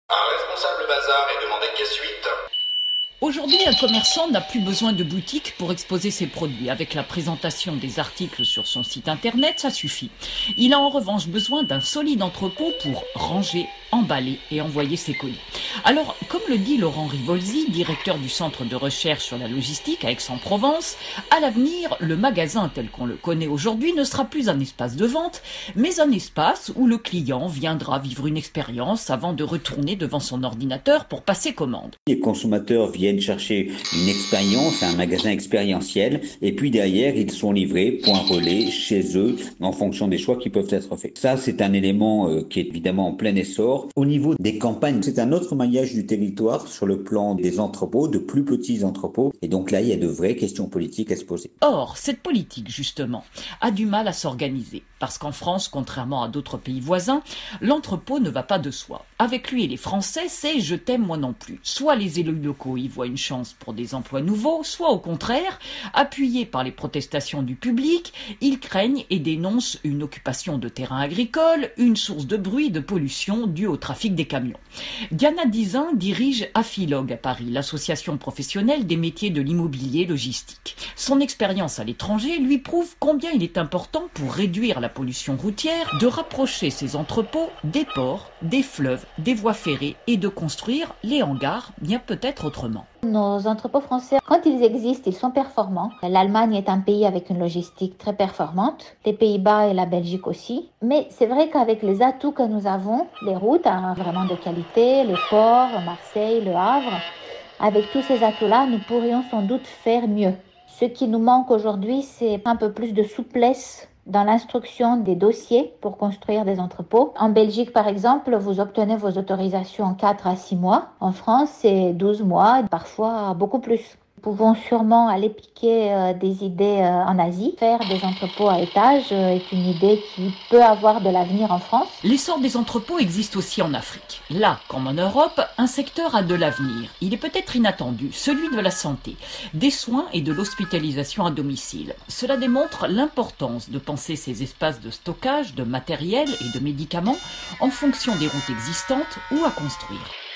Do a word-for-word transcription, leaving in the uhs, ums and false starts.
Un responsable bazar est demandé caisse huit. Aujourd'hui, un commerçant n'a plus besoin de boutique pour exposer ses produits. Avec la présentation des articles sur son site internet, ça suffit. Il a en revanche besoin d'un solide entrepôt pour ranger, emballer et envoyer ses colis. Alors, comme le dit Laurent Rivolzi, directeur du Centre de recherche sur la logistique à Aix-en-Provence, à l'avenir, le magasin tel qu'on le connaît aujourd'hui ne sera plus un espace de vente, mais un espace où le client viendra vivre une expérience avant de retourner devant son ordinateur pour passer commande. Les consommateurs viennent chercher une expérience, un magasin expérientiel, et puis derrière, ils sont livrés, point relais, chez eux, en fonction des choix qui peuvent être faits. Ça, c'est un élément euh, qui est évidemment en plein essor. Au niveau des campagnes, c'est un autre maillage du territoire sur le plan des entrepôts, de plus petits entrepôts, et donc là, il y a de vraies questions politiques à se poser. Or, cette politique, justement, a du mal à s'organiser, parce qu'en France, contrairement à d'autres pays voisins, l'entrepôt ne va pas de soi. Avec lui et les Français, c'est « je t'aime, moi non plus ». Soit les élus locaux y voient une chance pour des emplois nouveaux, soit au contraire, appuyés par les protestations du public, ils craignent et dénoncent une occupation de terrains agricoles, une source de bruit et de pollution due au trafic des camions. Diana Dizin dirige Afilog à Paris, l'association professionnelle des métiers de l'immobilier logistique. Son expérience à l'étranger lui prouve combien il est important pour réduire la pollution routière de rapprocher ces entrepôts des ports, des fleuves, des voies ferrées et de construire les hangars bien peut-être autrement. Nos entrepôts français, quand ils existent, ils sont performants. L'Allemagne est un pays avec une logistique très performante, les Pays-Bas et la Belgique aussi. Mais c'est vrai qu'avec les atouts que nous avons, les routes hein, vraiment de qualité, les ports, Marseille, Le Havre, avec tous ces atouts-là, nous pourrions sans doute faire mieux. Ce qui nous manque aujourd'hui, c'est un peu plus de souplesse dans l'instruction des dossiers pour construire des entrepôts. En Belgique, par exemple, vous obtenez vos autorisations en quatre à six mois. En France, c'est douze mois, parfois beaucoup plus. Nous pouvons sûrement aller piquer euh, des idées euh, en Asie. Faire des entrepôts à étages euh, est une idée qui peut avoir de l'avenir en France. L'essor des entrepôts existe aussi en Afrique. Là, comme en Europe, un secteur a de l'avenir. Il est peut-être inattendu, celui de la santé, des soins et de l'hospitalisation à domicile. Cela démontre l'importance de penser ces espaces de stockage de matériel et de médicaments en fonction des routes existantes ou à construire.